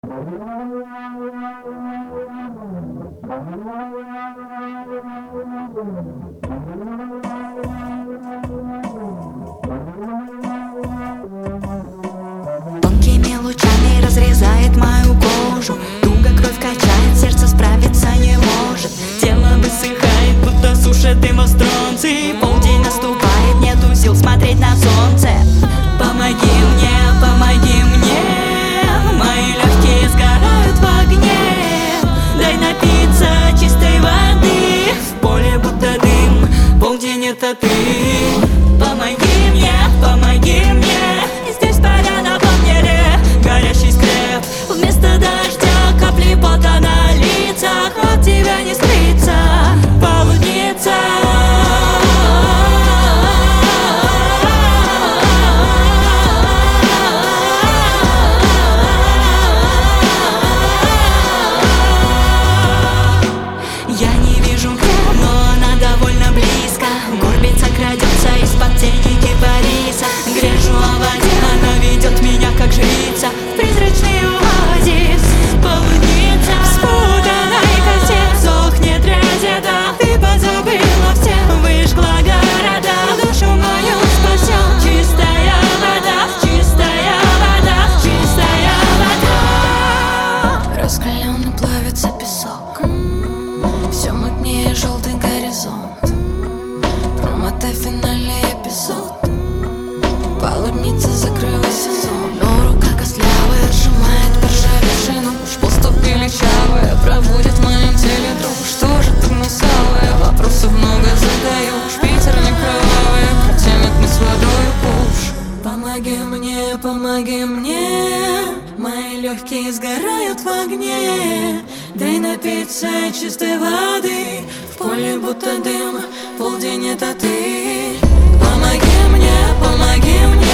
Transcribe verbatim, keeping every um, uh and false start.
Тонкими лучами разрезает мою кожу, туго кровь качает, сердце справиться не может. Тело высыхает, будто сушат дым стронций. Полдень наступает, нету сил смотреть на солнце. Помоги мне, помоги мне, мои легкие сгорают в огне. Дай напиться чистой воды, в поле будто дым, полдень это ты. Помоги мне, помоги мне, здесь паря на планере, горящий скреп. Вместо дождя капли пота на лицах, от тебя не скрыться, полудница. Я не вижу где, но она довольно близко. Горбица крадется из-под тени кипариса. Грежу о воде, она ведет меня как жрица в призрачный оазис. Полудница в спутанной косе, сохнет розета. Ты позабыла все, выжгла города, душу мою спасет чистая вода, чистая вода, чистая вода. Раскаленно плавится песок, все мутнее желтый горизонт. Промотай финальный эпизод, полудница, закрыла сезон. Но рука костлявая сжимает поржавевший нож. Поступи личавая, пробудет в моем теле дрожь. Что же ты мусавая, вопросов много задаешь. Питер не кровавый, протянет мы с водою куш. Помоги мне, помоги мне, мои легкие сгорают в огне. Дай напиться чистой воды, в поле будто дым, полдень это ты. Помоги мне, помоги мне.